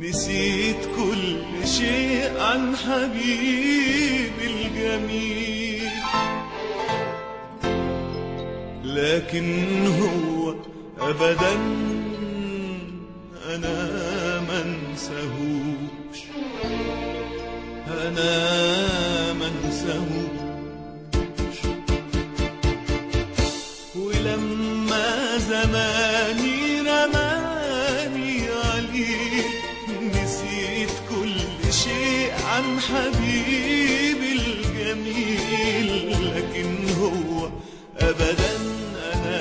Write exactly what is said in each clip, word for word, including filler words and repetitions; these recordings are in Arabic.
نسيت كل شيء عن حبيبي الجميل، لكن هو أبدا أنا منساهوش، أنا منساهوش. ولما زماني رماني عليه نسيت كل شيء عن حبيبي الجميل، لكن هو أبدا أنا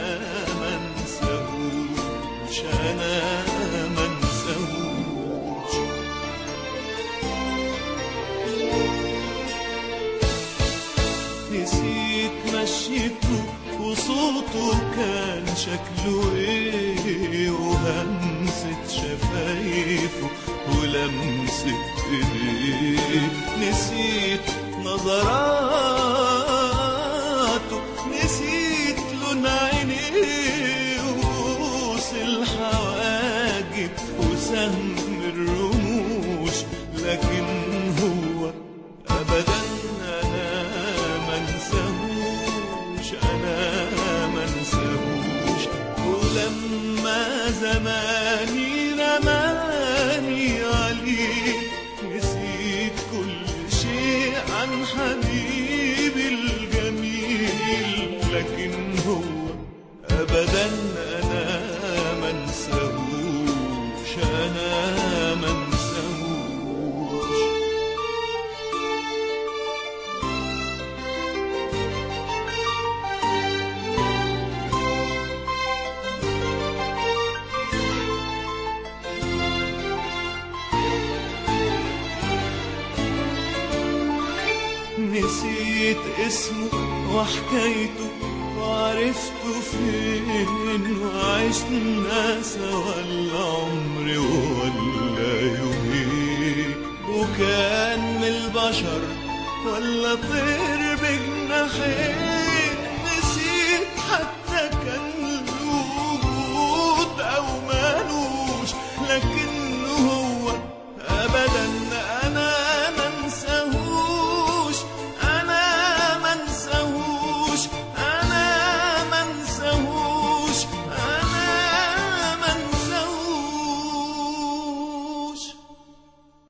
منساهوش، أنا منساهوش. نسيت مشيته وصوته كان شكله ايه، وهمسة شفايفه ولمسة ايديه. نسيت نظراته، نسيت لون عينيه وبوس الحواجب وسهم الرموش، لكن هو أبدا أنا منساهوش، أنا منساهوش. ولما زماني رماني عليه نسيت كل شيء عن حبيبي الجميل، لكن هو أبدا أنا منساهوش، أنا منساهوش. نسيت اسمه وحكايته وعرفته فين، وعشنا سوا العمر ولا يومين. وكان من البشر ولا طير بجناحين،